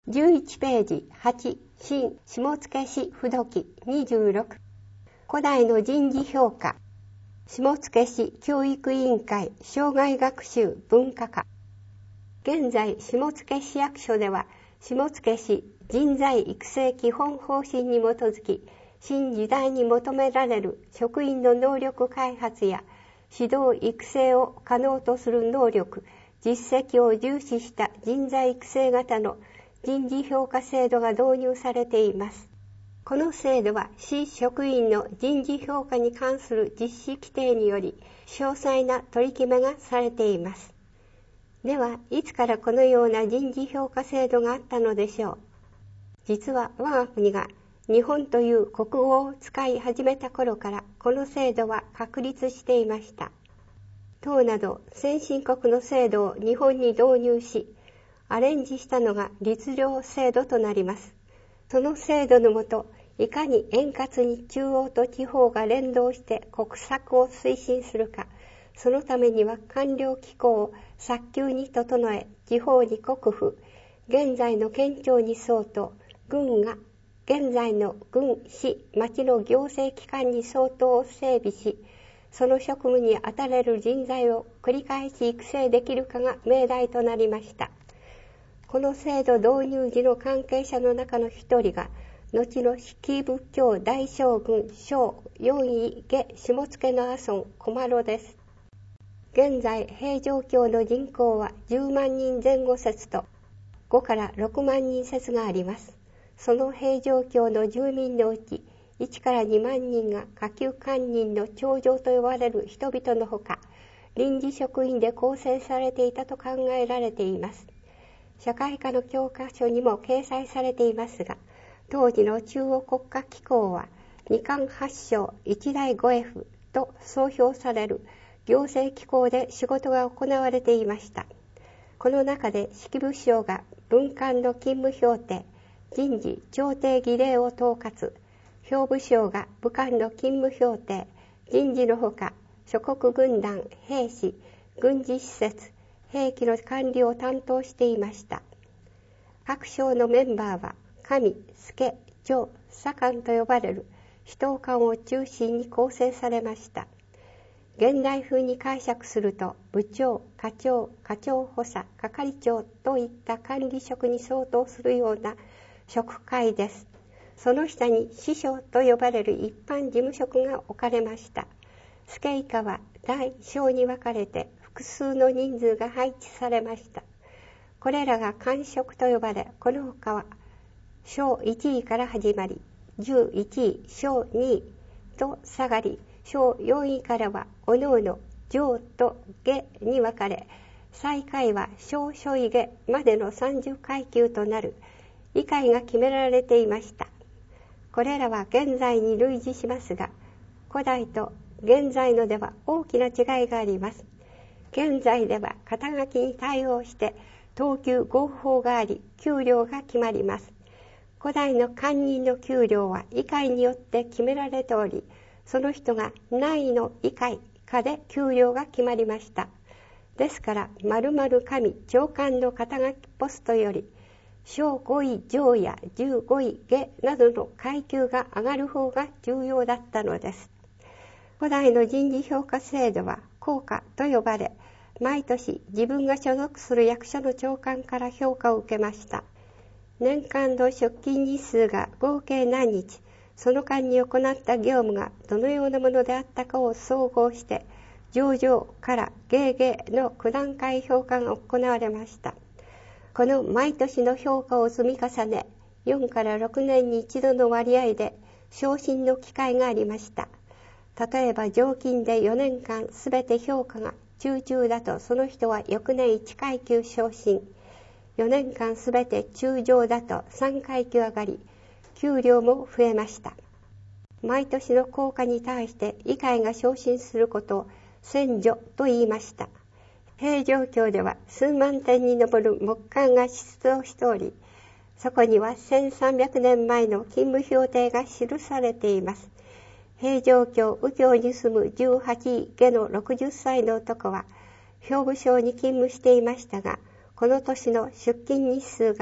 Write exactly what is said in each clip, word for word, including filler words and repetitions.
じゅういちページはち、新下野市不土記にじゅうろく。古代の人事評価。下野市教育委員会生涯学習文化課。現在、下野市役所では、下野市人材育成基本方針に基づき、新時代に求められる職員の能力開発や指導育成を可能とする能力、実績を重視した人材育成型の人事評価制度が導入されています。この制度は市職員の人事評価に関する実施規定により詳細な取り決めがされています。では、いつからこのような人事評価制度があったのでしょう。実は我が国が日本という国語を使い始めた頃からこの制度は確立していました。唐など先進国の制度を日本に導入し、アレンジしたのが律令制度となります。その制度のもと、いかに円滑に中央と地方が連動して国策を推進するか、そのためには官僚機構を早急に整え、地方に国府、現在の県庁に相当、郡が現在の郡、市、町の行政機関に相当を整備し、その職務に当たれる人材を繰り返し育成できるかが命題となりました。この制度導入時の関係者の中の一人が、後の式部卿大将軍小四位下下野の阿孫小麻呂です。現在、平城京の人口はじゅうまんにん前後説とごからろくまんにん説があります。その平城京の住民のうちいちからにまんにんが下級官人の長女と呼ばれる人々のほか、臨時職員で構成されていたと考えられています。社会科の教科書にも掲載されていますが、当時の中央国家機構はにかんはち省いちだいごエフと総評される行政機構で仕事が行われていました。この中で式部省が文官の勤務評定、人事、調停儀礼を統括、兵部省が武官の勤務評定、人事のほか、諸国軍団、兵士、軍事施設、兵器の管理を担当していました。各省のメンバーは、上、助、長、左官と呼ばれる司統官を中心に構成されました。現代風に解釈すると、部長、課長、課長補佐、係長といった管理職に相当するような職階です。その下に司書と呼ばれる一般事務職が置かれました。助以下は大小に分かれて複数の人数が配置されました。これらが官職と呼ばれ、この他は小いちいから始まり、じゅういちい、小にいと下がり、小よんいからはおのおの上と下に分かれ、最下位は小書位下までのさんじゅう階級となる位階が決められていました。これらは現在に類似しますが、古代と現在のでは大きな違いがあります。現在では肩書きに対応して等級合法があり、給料が決まります。古代の官人の給料は位階によって決められており、その人が何位の位階かで給料が決まりました。ですから、〇〇神長官の肩書きポストより、小ごい上やじゅうごい下などの階級が上がる方が重要だったのです。古代の人事評価制度は校課と呼ばれ、毎年自分が所属する役所の長官から評価を受けました。年間の出勤日数が合計何日、その間に行った業務がどのようなものであったかを総合して、上々から下下のく段階評価が行われました。この毎年の評価を積み重ね、よんからろくねんに一度の割合で昇進の機会がありました。例えば常勤でよねんかんすべて評価が中々だと、その人は翌年いち階級昇進。よねんかんすべて中上だとさん階級上がり、給料も増えました。毎年の効果に対して位階が昇進することを選序と言いました。平城京では数万点に上る木簡が出土しており、そこにはせんさんびゃくねんまえの勤務評定が記されています。平城京右京に住むじゅうはちい下のろくじゅっさいの男は、兵部省に勤務していましたが、この年の出勤日数が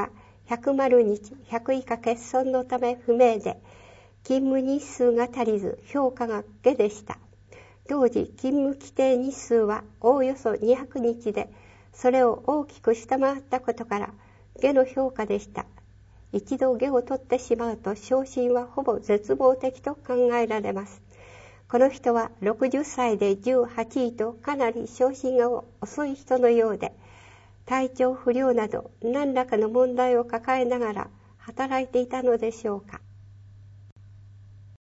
ひゃくにち、ひゃく以下欠損のため不明で、勤務日数が足りず評価が下でした。当時、勤務規定日数はおおよそにひゃくにちで、それを大きく下回ったことから、下の評価でした。一度下を取ってしまうと、昇進はほぼ絶望的と考えられます。この人はろくじゅっさいでじゅうはちいとかなり昇進が遅い人のようで、体調不良など何らかの問題を抱えながら働いていたのでしょうか。